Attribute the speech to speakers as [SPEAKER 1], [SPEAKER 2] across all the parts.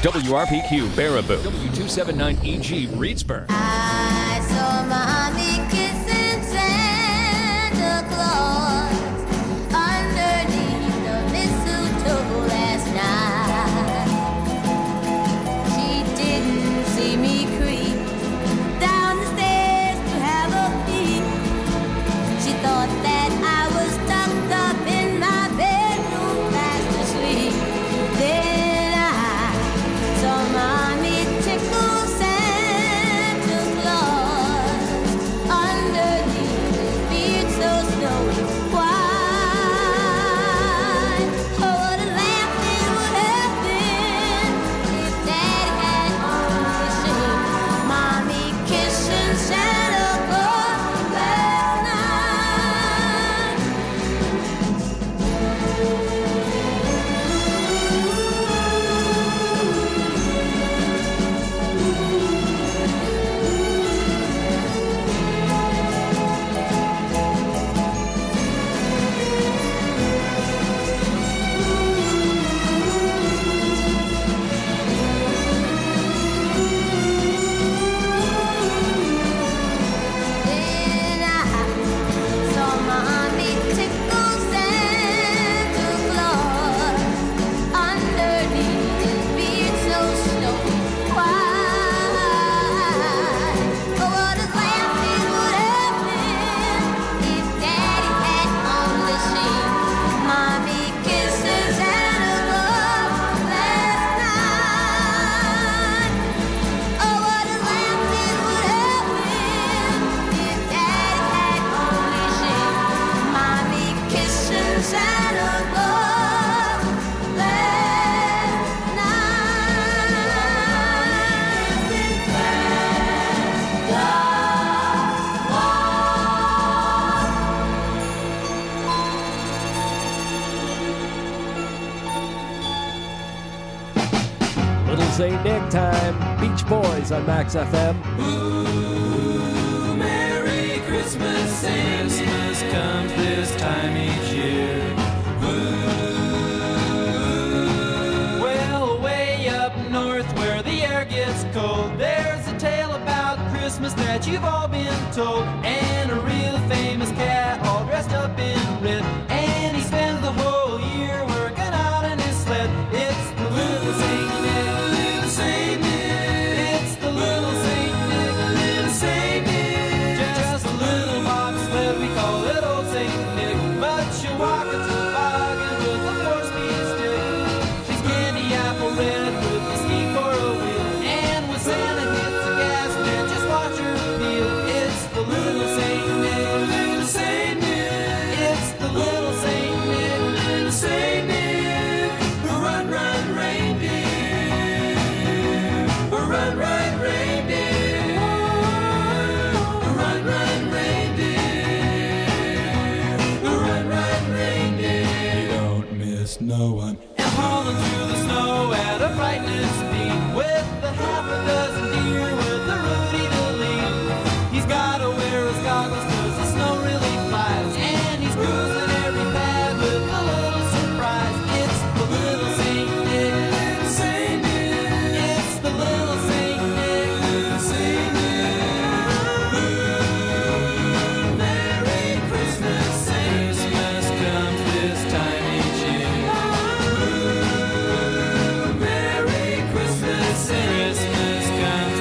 [SPEAKER 1] WRPQ Baraboo, W279EG Reedsburg.
[SPEAKER 2] I saw Mommy kissing Santa Claus underneath the mistletoe last night. She didn't see me creep down the stairs to have a peek. She thought that I was tucked up in my bedroom fast asleep. Then I saw Mommy tickle Santa Claus underneath his beard so snowy white. Oh, what a laugh it would have been if Daddy had only seen Mommy kissing Santa Claus last night. Then I saw Mommy tickle Santa Claus underneath his beard so snowy white. Oh, what a laugh it would have been if Daddy had only seen Mommy kissing Santa Claus last night. Oh, what a laugh it would have been if Daddy had only seen Mommy kissing Santa Claus last
[SPEAKER 3] Little St. Nick time. Beach Boys on Max FM.
[SPEAKER 4] Merry Christmas, Saint Christmas comes this time each year. Well, way up north where the air gets cold, there's a tale about Christmas that you've all been told. And a real famous cat all dressed up in red, and he spends the whole year working out in his sled. It's the little Saint Nick, little Saint Nick. It's the little Saint Nick, little Saint Nick. Just a little box sled, we call it old Saint Nick. But you walk a toboggan with a 4-speed stick. She's candy apple red with the ski for a wheel. And when Santa hits the gas, man, just watch her peel. It's the little Saint Nick, little Saint Nick. It's the little Saint Nick, little Saint Nick. Run, run, reindeer. Run, run, reindeer. Run, run, reindeer. Run, run, reindeer. You don't miss no one. And hauling through the snow at a frightening speed with a half a dozen deer with a Rudy to lead. He's gotta wear his goggles 'cause the snow really flies, and he's cruising every pad with a little surprise. It's the little Saint Nick, little Saint Nick. It's the little Saint Nick, little Saint Nick. Merry Christmas, Saint Christmas comes this time each year. Merry Christmas, Saint Christmas comes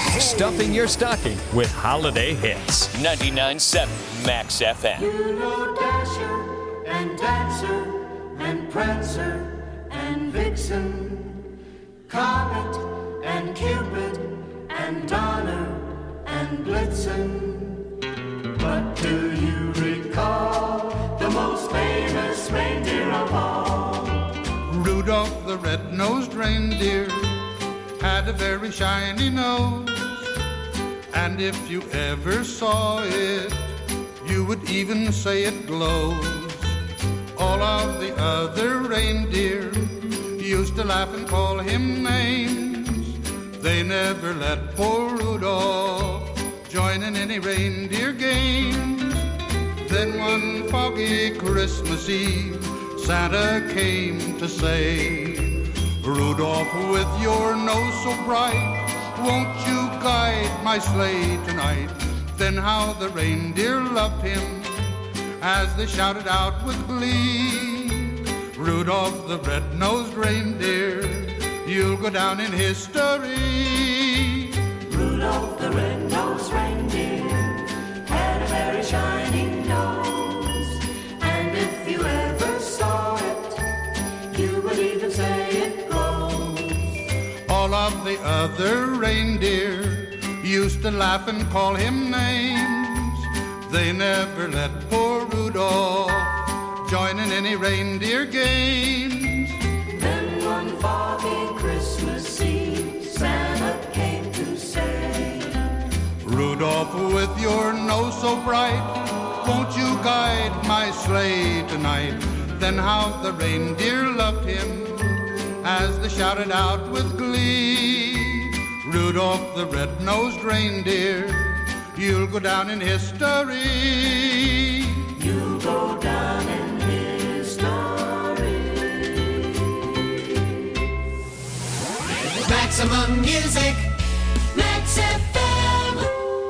[SPEAKER 1] Stuffing your stocking with holiday hits. 99.7 Max FM.
[SPEAKER 5] You know Dasher and Dancer and Prancer and Vixen, Comet and Cupid and Donner and Blitzen. But do you recall the most famous reindeer of all?
[SPEAKER 6] Rudolph the red-nosed reindeer had a very shiny nose, and if you ever saw it, you would even say it glows. All of the other reindeer used to laugh and call him names. They never let poor Rudolph join in any reindeer games. Then one foggy Christmas Eve, Santa came to say, Rudolph, with your nose so bright, won't you guide my sleigh tonight? Then how the reindeer loved him as they shouted out with glee, Rudolph the red-nosed reindeer, you'll go down in history.
[SPEAKER 5] Rudolph the red-nosed reindeer had a very shining nose, and if you ever saw it, you would even say it glows.
[SPEAKER 6] All of the other reindeer used to laugh and call him names. They never let poor Rudolph join in any reindeer games.
[SPEAKER 5] Then one foggy Christmas Eve, Santa came to say,
[SPEAKER 6] Rudolph, with your nose so bright, won't you guide my sleigh tonight? Then how the reindeer loved him as they shouted out with glee, Rudolph the red-nosed reindeer, you'll go down in history.
[SPEAKER 5] You'll go down in history. Maximum Music, Max FM.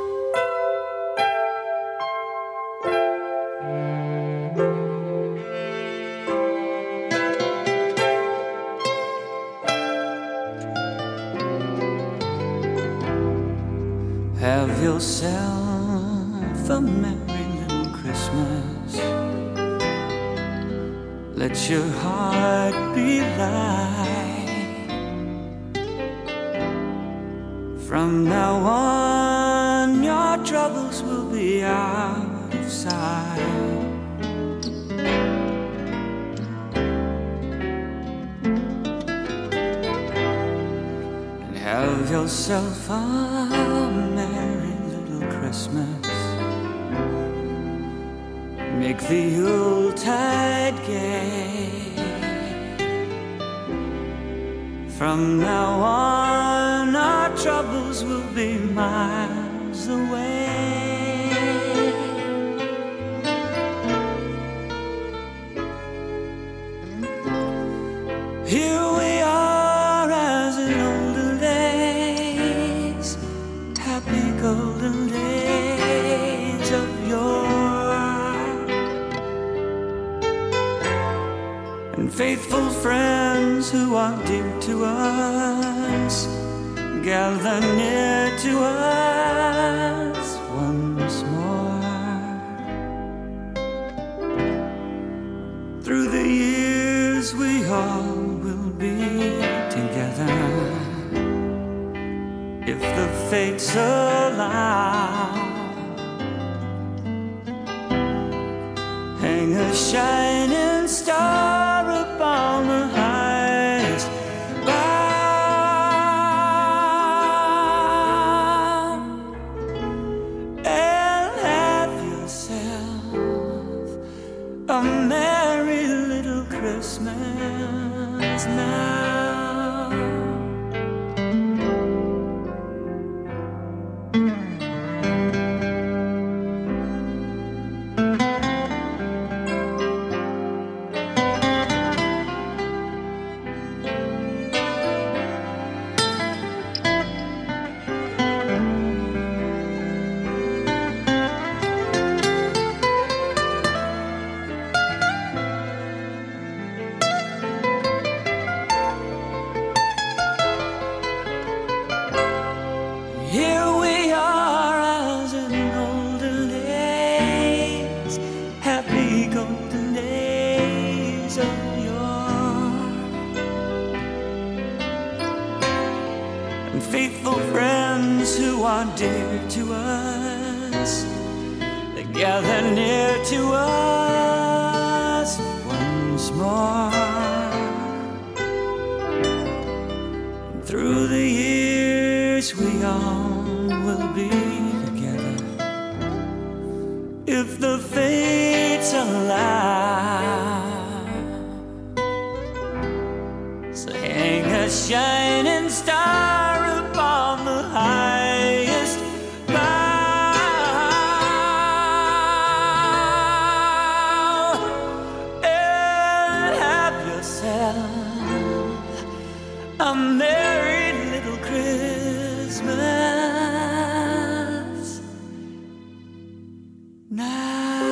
[SPEAKER 7] Have yourself a merry little Christmas. Let your heart be light. From now on, your troubles will be out of sight. And have yourself a merry little Christmas. Make the Yuletide gay. From now on, our troubles will be miles away. Here we are as in olden days, happy golden days of yore, and faithful friends who are dear to us gather near to us once more. Through the years we all will be together, if the fates allow. Hang a shining star upon the highest bough, and have yourself a merry little Christmas now. Here are dear to us, they gather near to us once more. Through the years we all will be together, if the fates allow. So hang a shining star upon the highest bough, and have yourself a merry little Christmas now.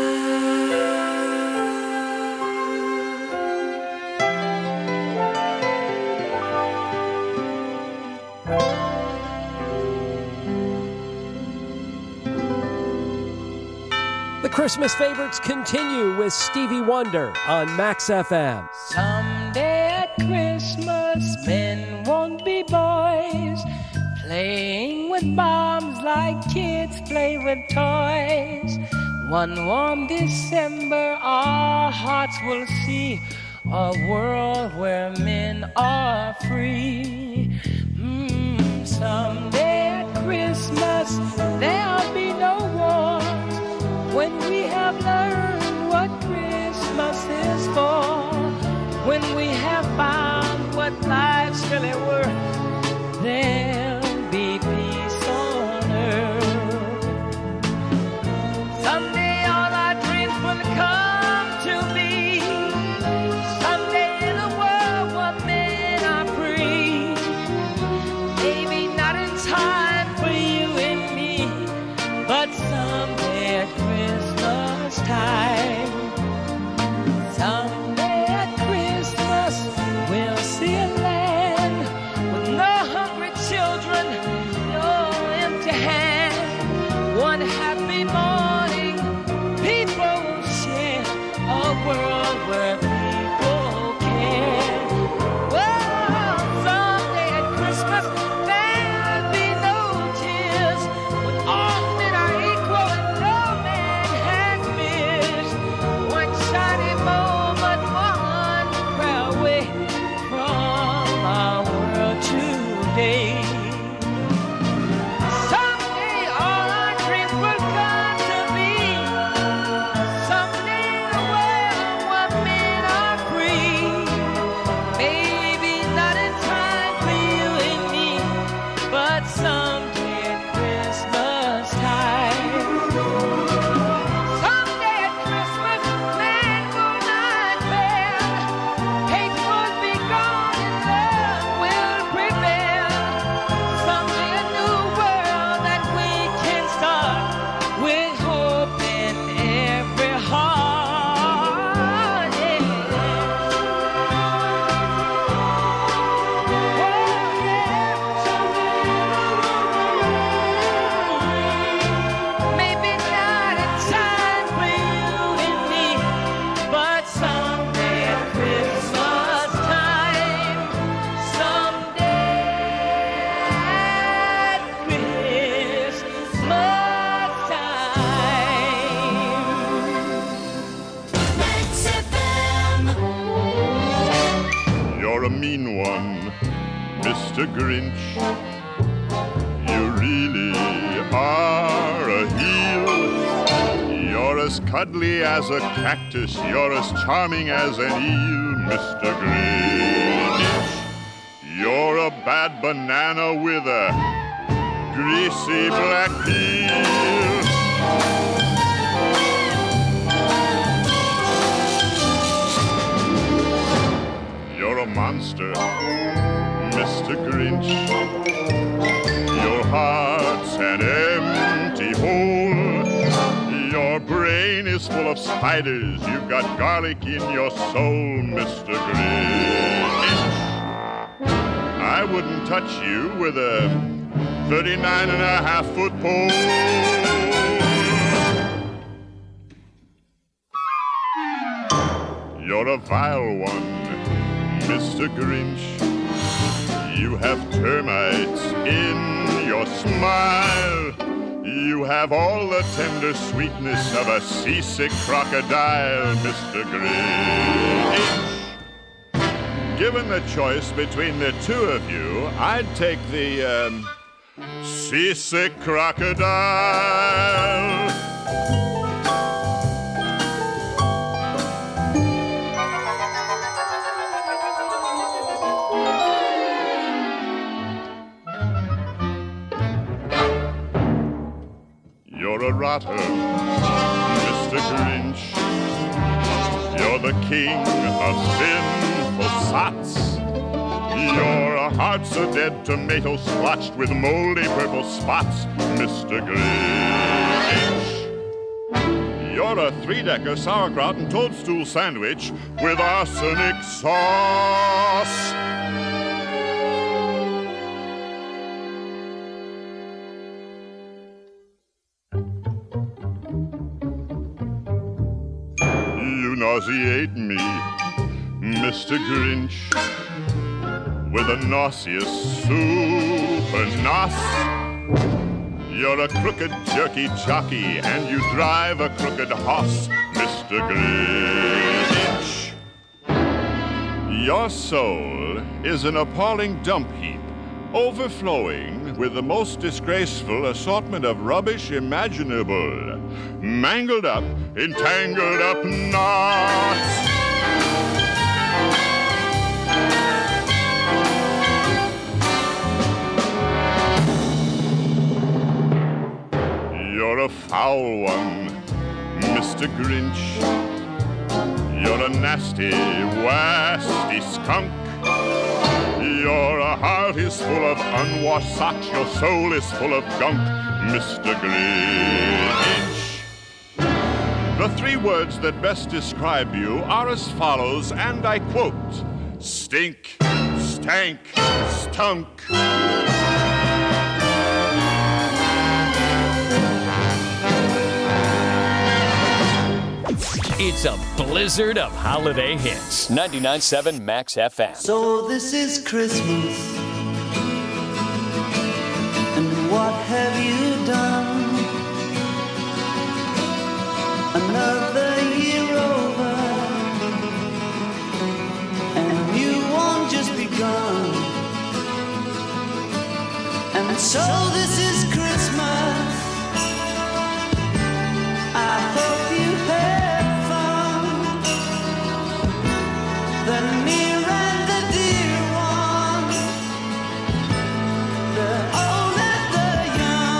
[SPEAKER 3] The Christmas favorites continue with Stevie Wonder on Max FM.
[SPEAKER 8] Someday at Christmas, men won't be boys, playing with bombs like kids play with toys. One warm December, our hearts will see a world where men are free. Someday at Christmas, there'll be no wars, when we have learned what Christmas is for, when we have found what life's really worth, there'll be peace on earth. Someday all our dreams will come to be, someday in a world where men are free. Maybe not in time for you and me, but someday at Christmas time. Someday at Christmas we'll see a land with no hungry children, no empty hand. One happy morning people will share a world where people care. Well, someday at Christmas there'll be no tears, when all men are equal and no man has fears. One shiny moment, one prayer away from our world today. Someday all our dreams will come to be, someday in a world where men are free. Maybe not in time for you and me, but someday at Christmas time. Someday at Christmas, man will not fail. Hate will be gone and love will prevail. Someday a new world that we can start, with hope in every heart. Yeah. Maybe not in time for you and me, but someday at Christmas time. Someday at Christmas time.
[SPEAKER 6] You're a mean one, Mr. Grinch. You really are a heel. You're as cuddly as a cactus. You're as charming as an eel, Mr. Grinch. You're a bad banana with a greasy black peel. You're a monster, Mr. Grinch. Your heart's an empty hole. Your brain is full of spiders. You've got garlic in your soul, Mr. Grinch. I wouldn't touch you with a 39.5-foot pole. You're a vile one, Mr. Grinch. You have termites in
[SPEAKER 9] your smile. You have all the tender sweetness of a seasick crocodile, Mr. Grinch. Given the choice between the two of you, I'd take the, seasick crocodile. You're a rotter, Mr. Grinch. You're the king of sinful sots. Your heart's a dead tomato splotched with moldy purple spots, Mr. Grinch. You're a three-decker sauerkraut and toadstool sandwich with arsenic sauce. You nauseate me, Mr. Grinch, with a nauseous super nos. You're a crooked jerky jockey and you drive a crooked hoss, Mr. Grinch. Your soul is an appalling dump heap, overflowing with the most disgraceful assortment of rubbish imaginable. Mangled up, entangled up knots. You're a foul one, Mr. Grinch. You're a nasty, wasty skunk. Your heart is full of unwashed socks. Your soul is full of gunk, Mr. Grinch. The three words that best describe you are as follows, and I quote: stink, stank, stunk.
[SPEAKER 1] It's a blizzard of holiday hits. 99.7 Max FM.
[SPEAKER 10] So this is Christmas, and what have you done? Another year over, and a new one just begun. And so this is Christmas. I hope you had fun. The near and the dear one, the old and the young.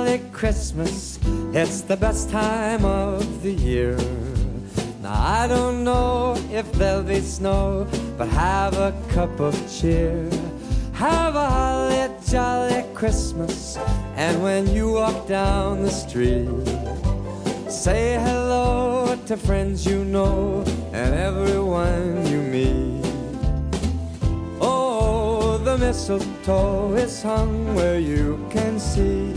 [SPEAKER 11] jolly Christmas. It's the best time of the year. Now I don't know if there'll be snow, but have a cup of cheer. Have a holly jolly Christmas, and when you walk down the street, say hello to friends you know and everyone you meet. Oh, the mistletoe is hung where you can see.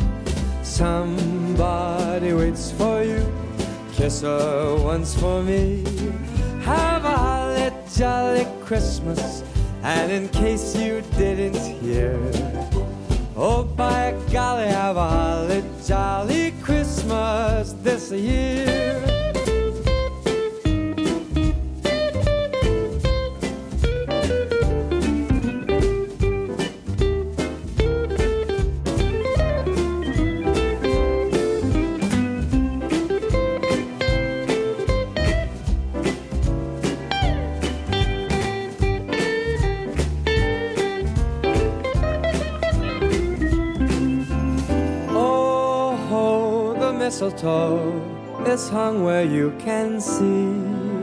[SPEAKER 11] Somebody waits for you, kiss her once for me. Have a holly jolly Christmas, and in case you didn't hear, oh by golly, have a holly jolly Christmas this year. Mistletoe is hung where you can see.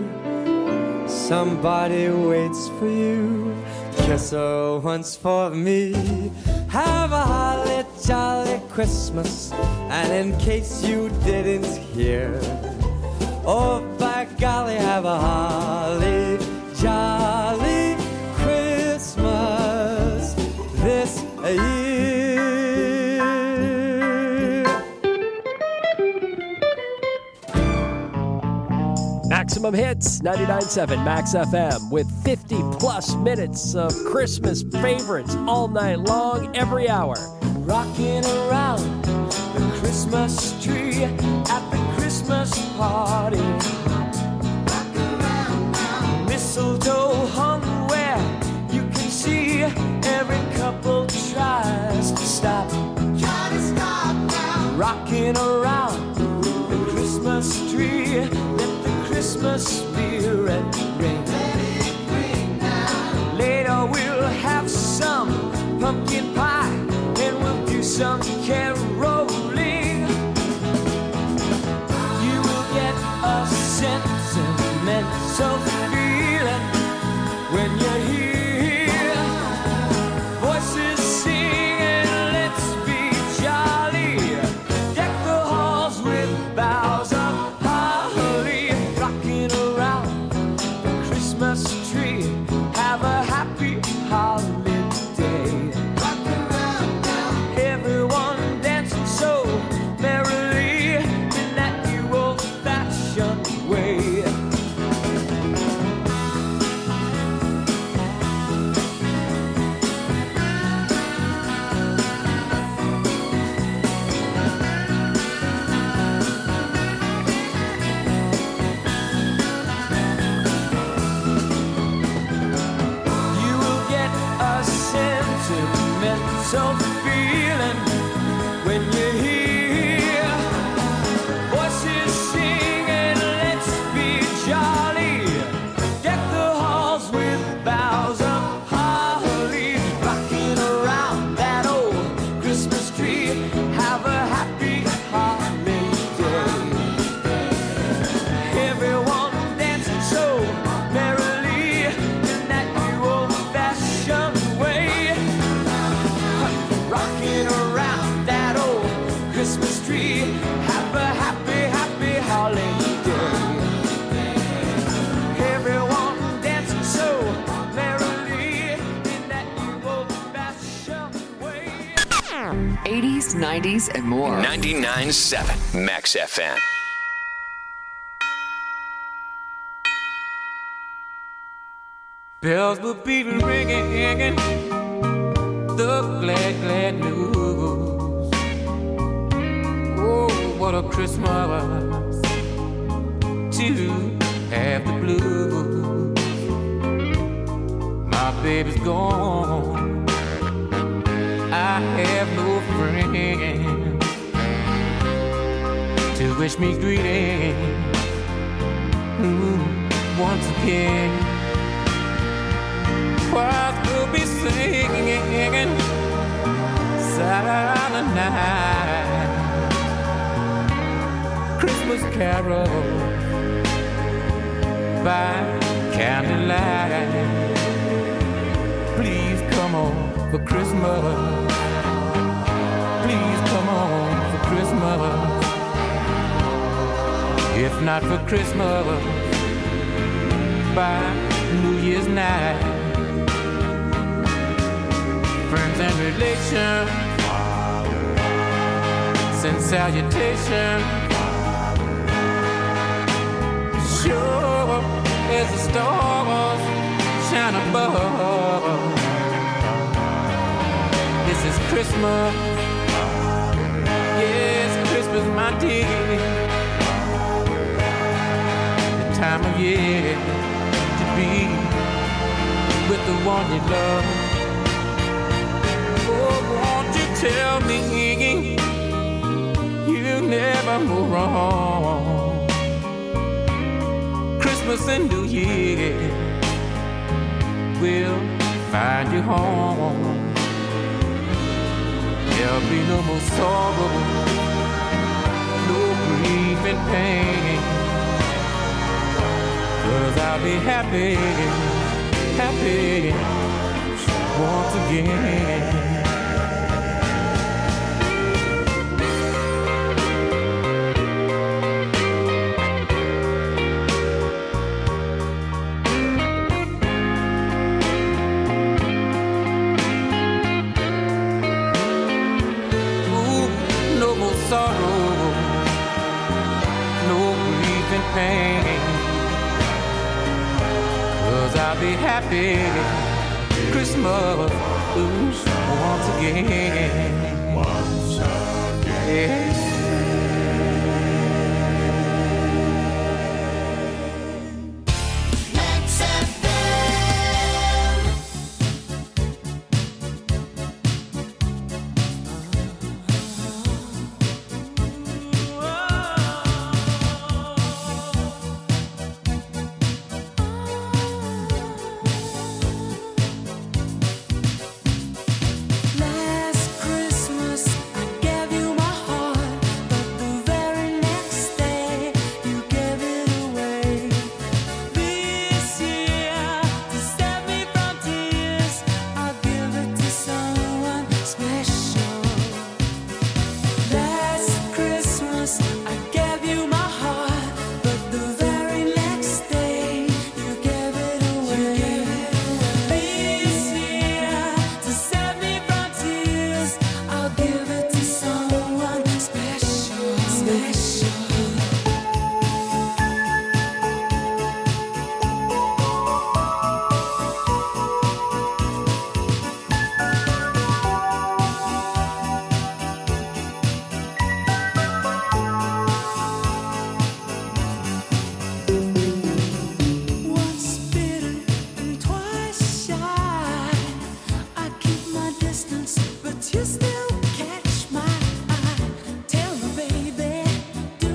[SPEAKER 11] Somebody waits for you, kiss her once for me. Have a holly jolly Christmas, and in case you didn't hear, oh by golly, have a holly jolly Christmas this year.
[SPEAKER 3] Maximum Hits, 99.7 Max FM, with 50 plus minutes of Christmas favorites all night long, every hour.
[SPEAKER 7] Rocking around the Christmas tree at the Christmas party. Rock around now. Mistletoe hung where you can see. Every couple tries to stop. Try to stop now. Rocking around the Christmas tree. Christmas spirit ring. Let it ring now. Later we'll have some pumpkin pie and we'll do some caroling. You will get a sentimental feeling when you're here. Voices singing, let's be jolly. Deck the halls with boughs of tree. Have a happy holiday. Rock around now. Everyone dancing so merrily in that new old-fashioned way. So feeling when you're here, voices singing, let's be jolly. Deck the halls with boughs of holly, rocking around that old Christmas tree. Have a happy holiday. Everyone dancing so merrily in that new old-fashioned way. Rocking around that old Christmas tree. Have a happy, happy holiday. Everyone dancing so merrily in that new old-fashioned way.
[SPEAKER 12] 80s, 90s, and more.
[SPEAKER 1] 99.7 Max FM.
[SPEAKER 7] Bells will be ringing. The glad, glad news. Oh, what a Christmas to have the blues. My baby's gone. I have no friend to wish me greetings once again. Choirs will be singing
[SPEAKER 13] silent night. Christmas carol by candlelight. Please come on for Christmas. Please come on for Christmas. If not for Christmas, by New Year's night. Friends and relations send salutations. Sure as the stars shine above. This is Christmas. Yes, Christmas, my dear. The time of year to be with the one you love. Oh, won't you tell me you never move wrong? Christmas and New Year will find you home. There'll be no more sorrow, no grief and pain. 'Cause I'll be happy, happy once again. Sorrow, no grief and pain. 'Cause I'll be happy Christmas once again. Once again. Yeah.
[SPEAKER 14] You still catch my eye. Tell me, baby, do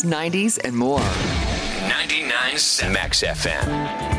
[SPEAKER 12] 90s, and more.
[SPEAKER 1] 99.7 Max FM.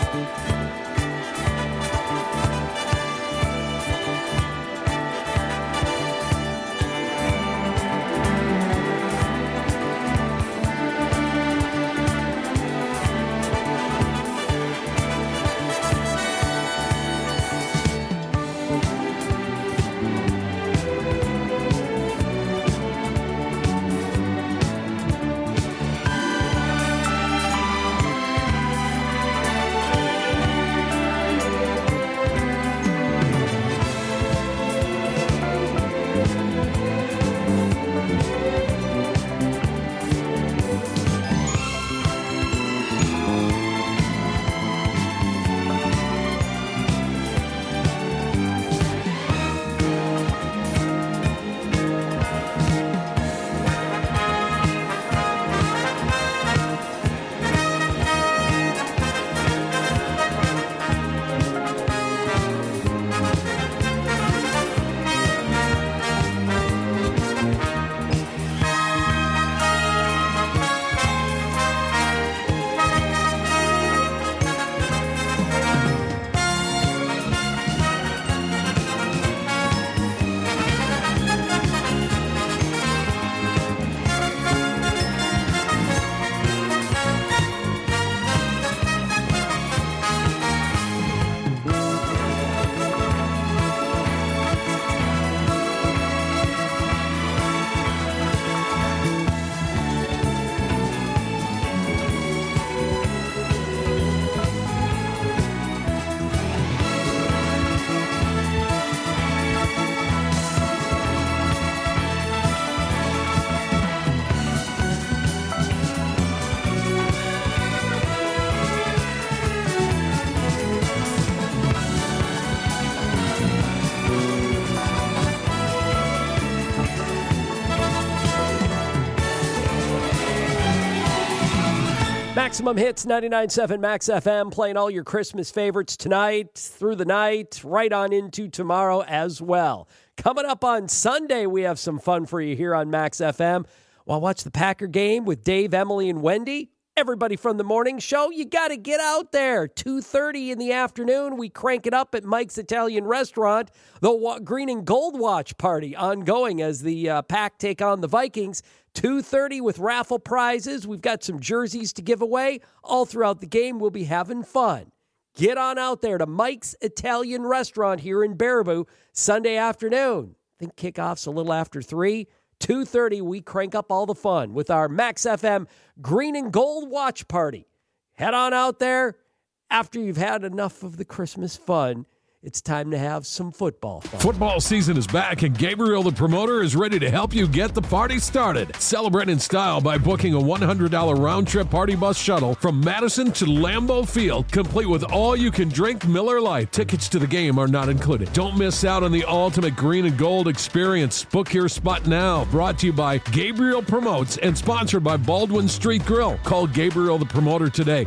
[SPEAKER 3] Maximum Hits, 99.7 Max FM, playing all your Christmas favorites tonight, through the night, right on into tomorrow as well. Coming up on Sunday, we have some fun for you here on Max FM. Want to watch the Packer game with Dave, Emily, and Wendy? Everybody from the morning show, you got to get out there. 2:30 in the afternoon, we crank it up at Mike's Italian Restaurant. The Green and Gold Watch Party ongoing as the Pack take on the Vikings. 2:30 with raffle prizes. We've got some jerseys to give away. All throughout the game, we'll be having fun. Get on out there to Mike's Italian Restaurant here in Baraboo Sunday afternoon. I think kickoff's a little after 3. 2:30, we crank up all the fun with our Max FM Green and Gold Watch Party. Head on out there. After you've had enough of the Christmas fun, it's time to have some football fun.
[SPEAKER 14] Football season is back, and Gabriel the Promoter is ready to help you get the party started. Celebrate in style by booking a $100 round-trip party bus shuttle from Madison to Lambeau Field, complete with all-you-can-drink Miller Lite. Tickets to the game are not included. Don't miss out on the ultimate green and gold experience. Book your spot now. Brought to you by Gabriel Promotes and sponsored by Baldwin Street Grill. Call Gabriel the Promoter today,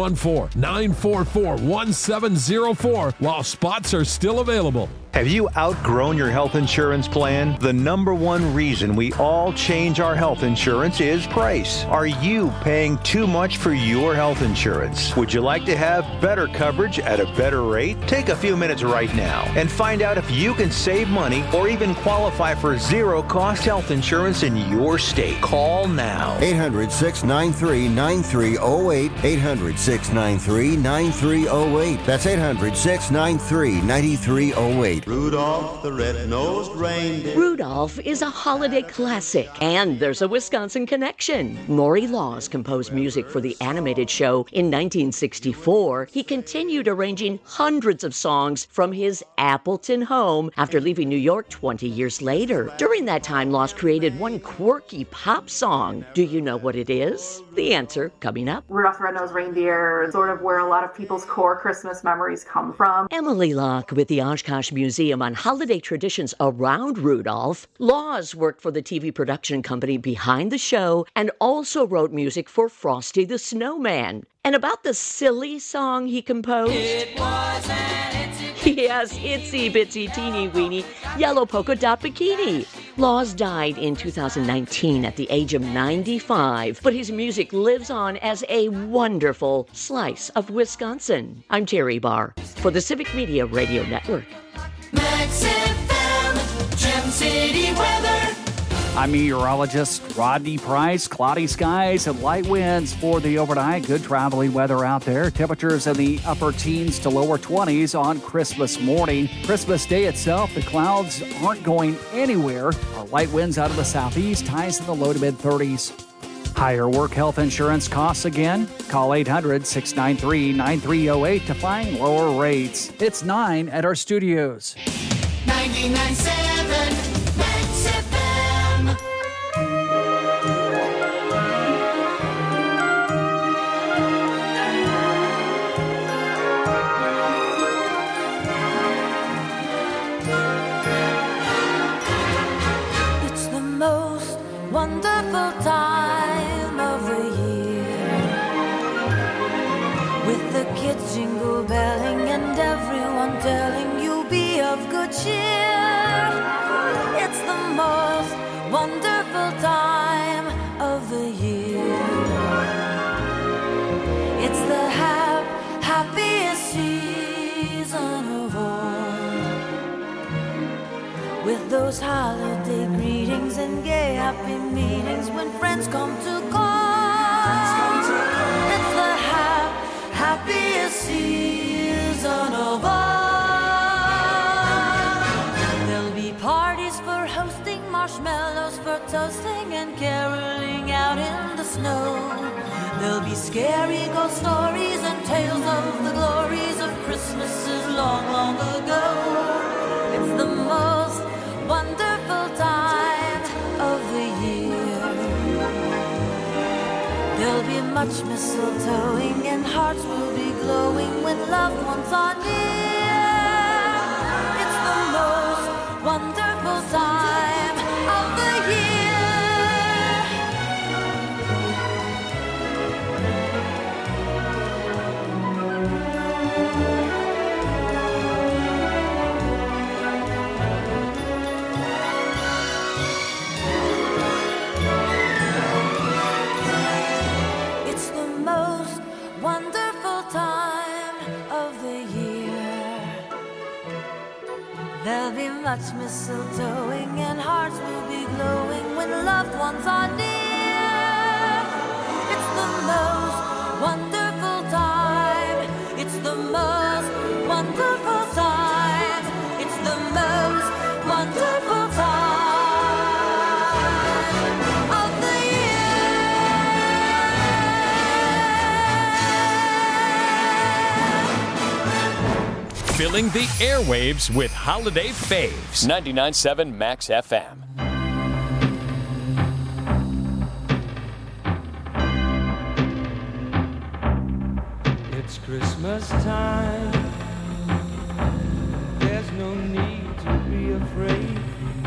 [SPEAKER 14] 414-944-1704, while spots are still available.
[SPEAKER 15] Have you outgrown your health insurance plan? The number one reason we all change our health insurance is price. Are you paying too much for your health insurance? Would you like to have better coverage at a better rate? Take a few minutes right now and find out if you can save money or even qualify for zero-cost health insurance in your state. Call now.
[SPEAKER 16] 800-693-9308. 800-693-9308. That's 800-693-9308.
[SPEAKER 10] Rudolph the red-nosed reindeer.
[SPEAKER 17] Rudolph is a holiday classic, and there's a Wisconsin connection. Maury Laws composed music for the animated show in 1964. He continued arranging hundreds of songs from his Appleton home after leaving New York 20 years later. During that time, Laws created one quirky pop song. Do you know what it is? The answer coming up.
[SPEAKER 18] Rudolph the Red-Nosed Reindeer is sort of where a lot of people's core Christmas memories come from.
[SPEAKER 17] Emily Locke with the Oshkosh Museum on holiday traditions around Rudolph. Laws worked for the TV production company behind the show and also wrote music for Frosty the Snowman. And about the silly song he composed.
[SPEAKER 5] It was an itsy
[SPEAKER 17] Yes, itsy bitsy teeny weeny yellow polka dot bikini. Laws died in 2019 at the age of 95, but his music lives on as a wonderful slice of Wisconsin. I'm Terry Barr for the Civic Media Radio Network.
[SPEAKER 5] Max FM, Gem City weather.
[SPEAKER 19] I'm meteorologist Rodney Price. Cloudy skies and light winds for the overnight. Good traveling weather out there. Temperatures in the upper teens to lower 20s on Christmas morning. Christmas Day itself, the clouds aren't going anywhere. Light winds out of the southeast, highs in the low to mid 30s. Higher work health insurance costs again? Call 800-693-9308 to find lower rates. It's 9 at our studios.
[SPEAKER 5] 99.7 Max FM.
[SPEAKER 2] It's the most wonderful time of the year, with the kids jingle belling and everyone telling you be of good cheer. It's the most wonderful time of the year. It's the happiest season of all, with those holiday greetings and gay happy meetings when friends come to call. It's the happiest season of all. There'll be parties for hosting, marshmallows for toasting, and caroling out in the snow. There'll be scary ghost stories and tales of the glories of Christmases long, long ago. It's the most wonderful time of the year. There'll be much mistletoeing and hearts will be glowing when loved ones are near. It's the most wonderful time of the year. It's the most wonderful time of the year. There'll be much mistletoeing and hearts will be glowing when loved ones are near. It's the most wonderful time. It's the most wonderful time. It's the most wonderful time of the
[SPEAKER 1] Filling the airwaves with holiday faves. 99.7 Max FM.
[SPEAKER 7] It's Christmas time. There's no need to be afraid.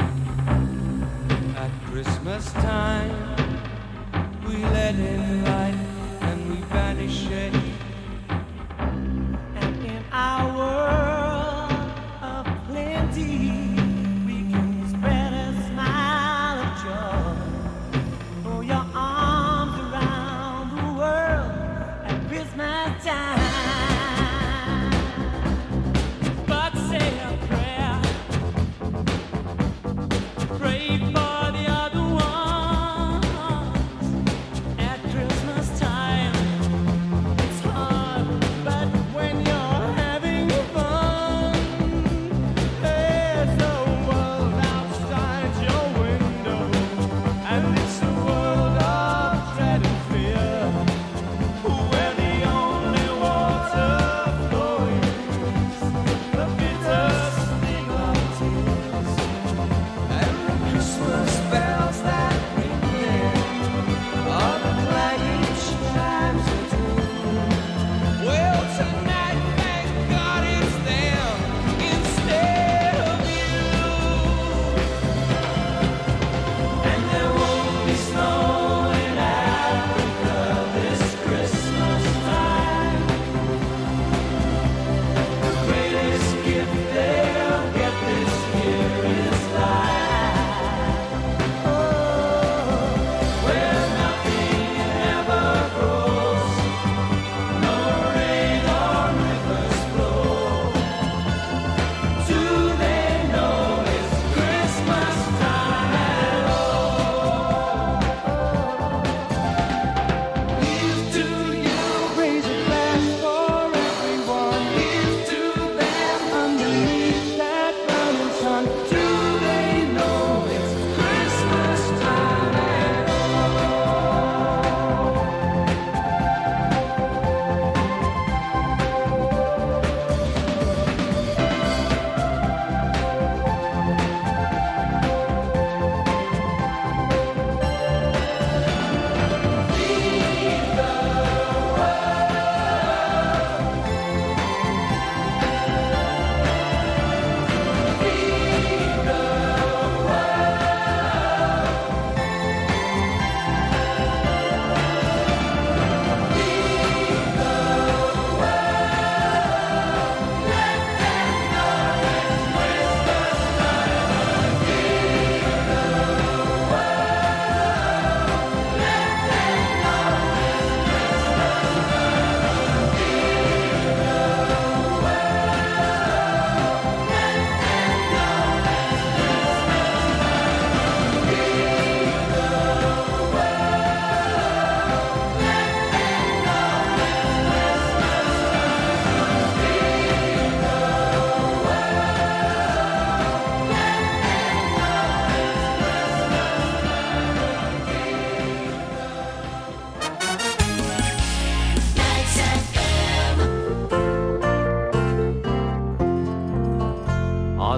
[SPEAKER 7] At Christmas time, we let in light and we banish shade. And in our world of plenty, we can spread a smile of joy. Throw your arms around the world at Christmas time. But say a prayer, pray for the other ones. At Christmas time, it's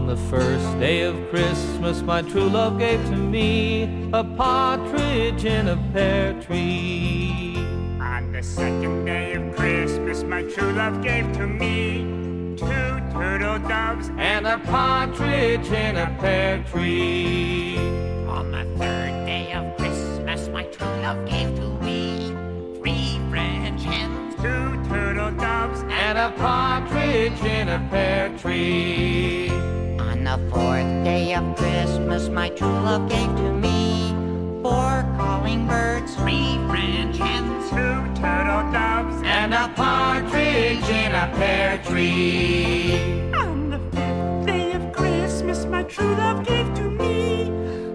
[SPEAKER 13] On the first day of Christmas, my true love gave to me a partridge in a pear tree.
[SPEAKER 20] On the second day of Christmas, my true love gave to me 2 turtle doves
[SPEAKER 13] and a partridge in a pear tree.
[SPEAKER 20] On the third day of Christmas, my true love gave to me 3 French hens, 2 turtle doves
[SPEAKER 13] and a partridge in a pear tree.
[SPEAKER 20] On the fourth day of Christmas, my true love gave to me 4 calling birds, 3 French hens, 2 turtle doves
[SPEAKER 13] and a partridge in a pear tree.
[SPEAKER 20] On the fifth day of Christmas, my true love gave to me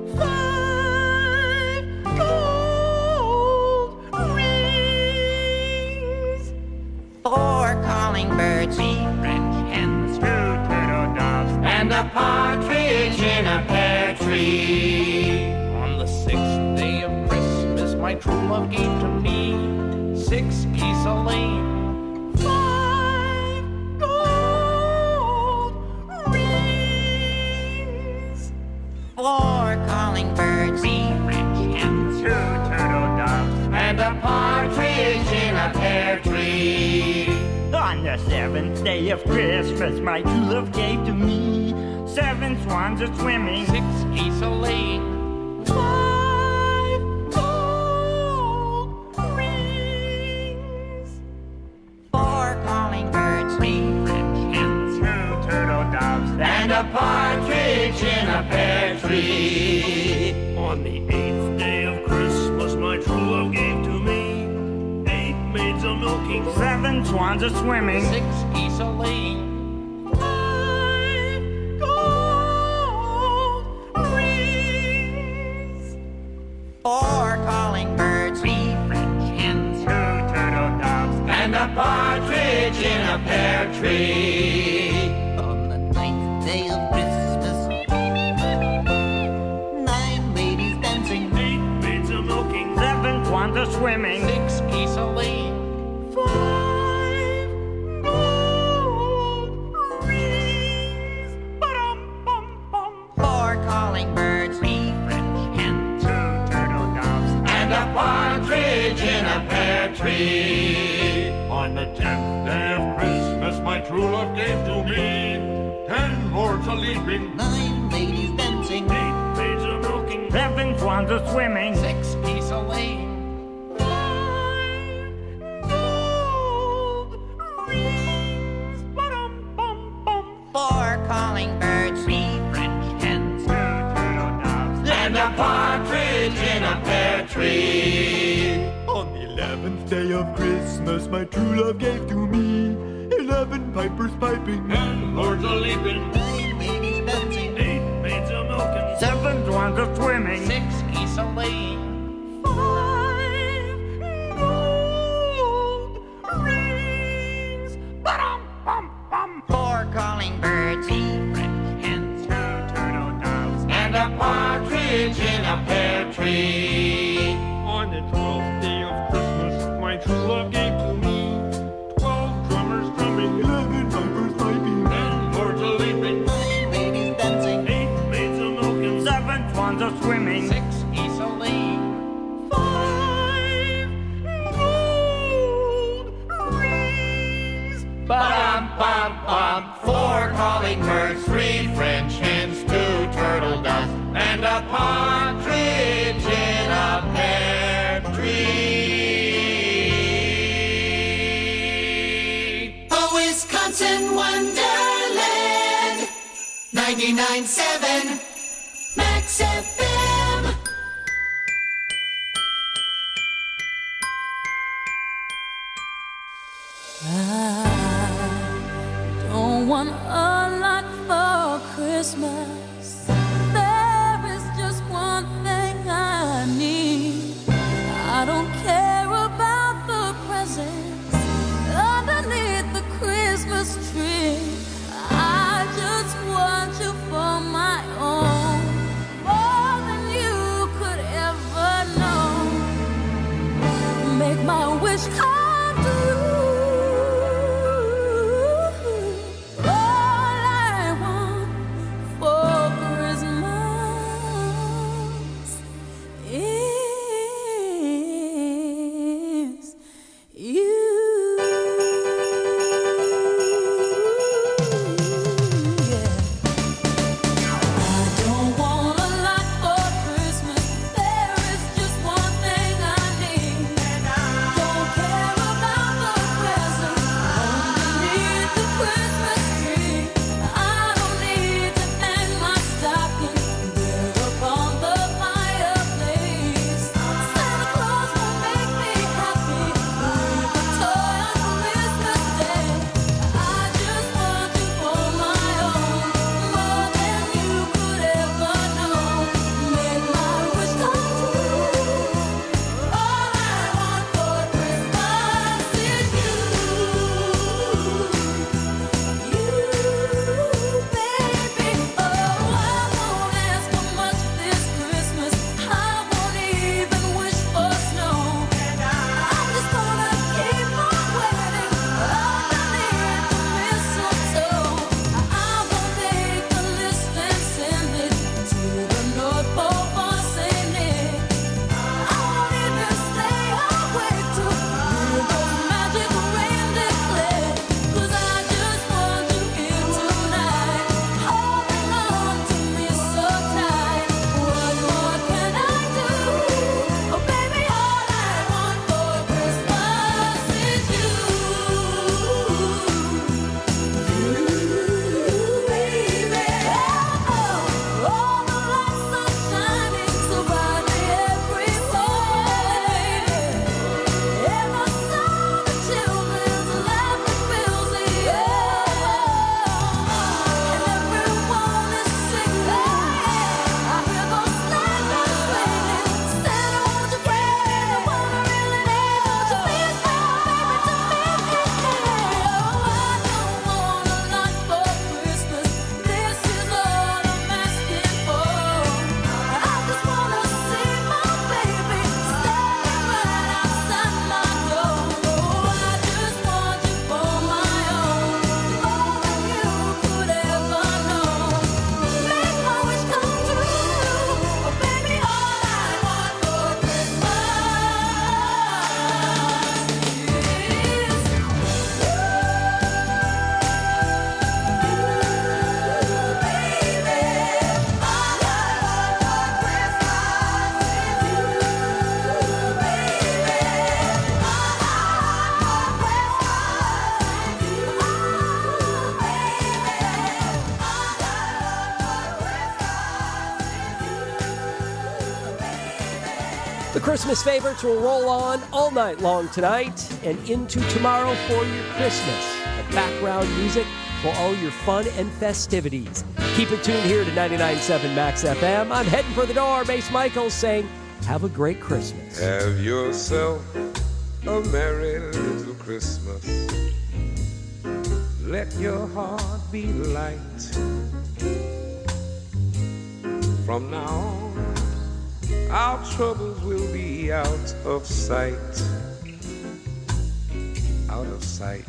[SPEAKER 20] 5 gold rings, 4 calling birds, 3 French hens, 2 turtle doves
[SPEAKER 13] and a partridge in a pear tree.
[SPEAKER 7] On the sixth day of Christmas, my true love gave to me 6 geese a-laying,
[SPEAKER 20] 5 gold rings, 4 calling birds, 3 French hens, 2 turtle doves
[SPEAKER 13] and a partridge in a pear tree.
[SPEAKER 20] On the seventh day of Christmas, my true love gave to me 7 swans a-swimming,
[SPEAKER 7] 6 geese a-laying,
[SPEAKER 20] 5 gold rings, 4 calling birds, 3 French hens, 2 turtle doves
[SPEAKER 13] and a partridge in a pear tree.
[SPEAKER 7] On the 8th day of Christmas, my true love gave to me 8 maids a-milking,
[SPEAKER 20] 7 swans a-swimming,
[SPEAKER 7] 6 geese a-laying,
[SPEAKER 20] 5 gold rings, 4 calling birds, 3 French hens, 2 turtle doves
[SPEAKER 13] and a partridge in a pear tree.
[SPEAKER 20] On the 9th day of Christmas, 9 ladies dancing,
[SPEAKER 7] 8 maids a-milking,
[SPEAKER 20] 7 swans a-swimming,
[SPEAKER 7] 6 geese a-laying,
[SPEAKER 20] 5 gold rings, 4 calling birds, 3 French hens, 2 turtle doves
[SPEAKER 13] and a partridge in a pear tree.
[SPEAKER 7] On the 10th day of Christmas, my true love gave to me 10 lords a-leaping,
[SPEAKER 20] 9 ladies dancing,
[SPEAKER 7] 8 maids a-milking,
[SPEAKER 20] 7 swans a-swimming,
[SPEAKER 7] 6 geese a-laying,
[SPEAKER 20] 5 gold rings, 4 calling birds, 3 French hens, 2 turtle doves
[SPEAKER 13] and a partridge in a pear tree.
[SPEAKER 21] On the 11th day of Christmas, my true love gave to me 11 pipers piping,
[SPEAKER 7] and lords a-leaping,
[SPEAKER 20] 9 ladies dancing,
[SPEAKER 7] 8 maids a-milking,
[SPEAKER 20] 7 swans a-swimming,
[SPEAKER 7] 6 geese a-laying,
[SPEAKER 20] 5 gold rings, 4 calling birds, 3 French hens, 2 turtle doves
[SPEAKER 13] and a partridge in a pear tree.
[SPEAKER 7] On the 12th day of Christmas, my true love gave to me 12 drummers drumming,
[SPEAKER 21] 11 pipers piping,
[SPEAKER 7] and lords a-leaping,
[SPEAKER 20] 9 ladies dancing,
[SPEAKER 7] 8 maids a-milking,
[SPEAKER 20] 7 swans a-swimming,
[SPEAKER 7] 6 geese a-laying,
[SPEAKER 20] 5 gold rings,
[SPEAKER 13] Bum, 4 calling birds, 3 French hens, 2 turtle doves and a partridge in a pear tree.
[SPEAKER 10] A Wisconsin Wonderland. 99.7 Max FM.
[SPEAKER 2] I don't want a lot for Christmas. There is just one thing I need. I don't care about the presents underneath the Christmas tree. I just want you for my own, more than you could ever know. Make my wish come true.
[SPEAKER 3] The Christmas favorites will roll on all night long tonight and into tomorrow for your Christmas. The background music for all your fun and festivities. Keep it tuned here to 99.7 Max FM. I'm heading for the door. Mace Michaels saying, have a great Christmas.
[SPEAKER 4] Have yourself a merry little Christmas. Let your heart be light. From now on, our troubles will be out of sight. Out of sight.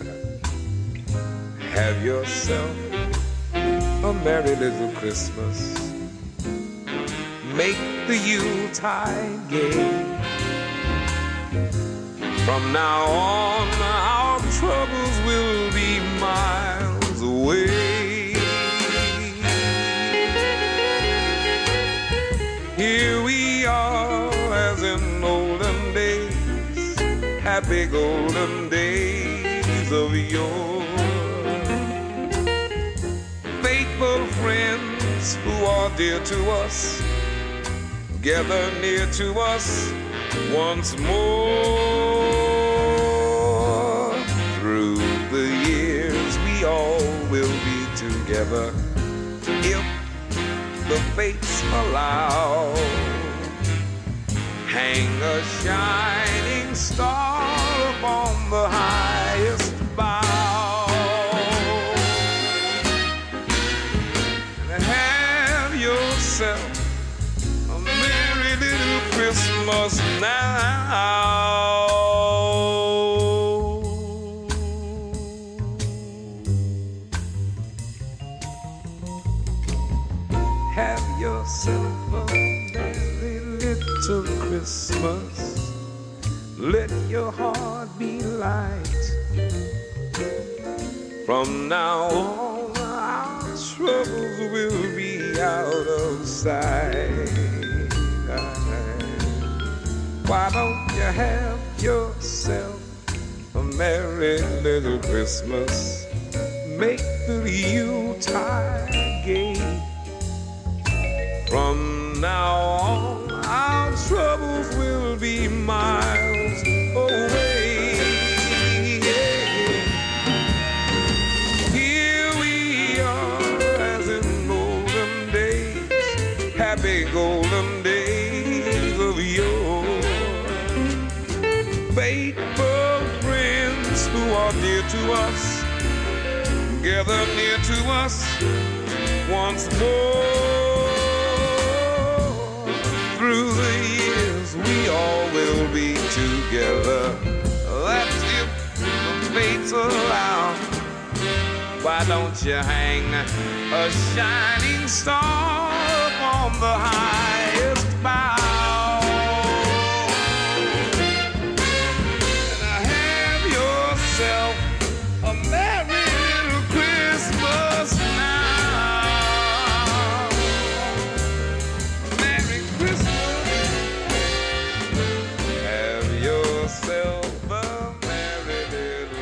[SPEAKER 4] Have yourself a merry little Christmas. Make the Yuletide gay. From now on, our troubles will be miles away. Here we are as in olden days, happy golden days of yore. Faithful friends who are dear to us, gather near to us once more. Through the years we all will be together if the fates allow. Hang a shining star upon the highest bough. And have yourself a merry little Christmas now. Have yourself a merry little Christmas. Let your heart be light. From now on, our troubles will be out of sight. Why don't you have yourself a merry little Christmas? Make the Yuletide gay. From now on, our troubles will be miles away. Here we are as in olden days, happy golden days of yore. Faithful friends who are dear to us, gather near to us once more. Through the years we all will be together. That's if the fates allow. Why don't you hang a shining star on the highest bough? And have yourself a merry little Christmas now. Merry Christmas. Have yourself a merry little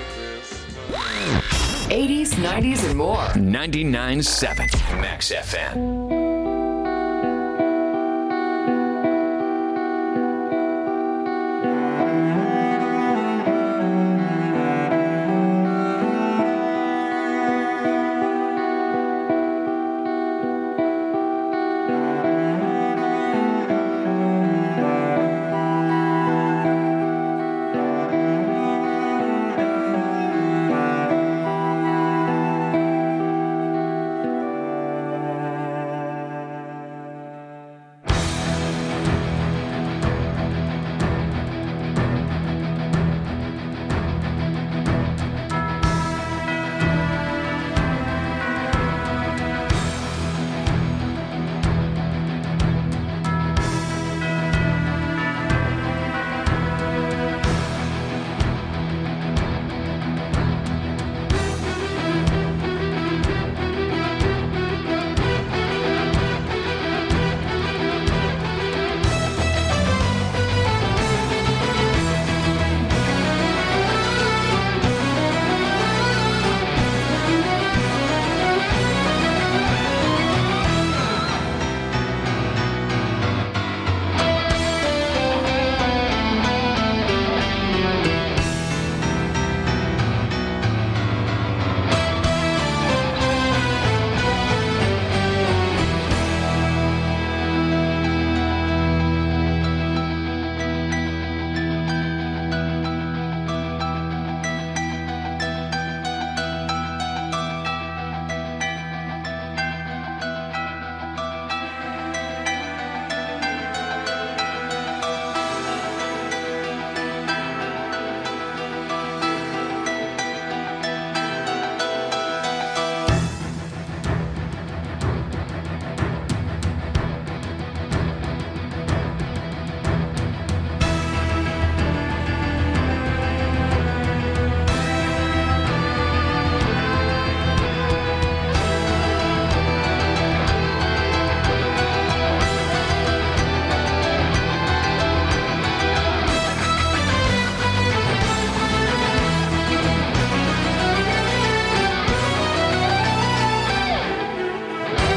[SPEAKER 4] Christmas.
[SPEAKER 12] 80s, 90s, and more.
[SPEAKER 1] 99.7 Max FM.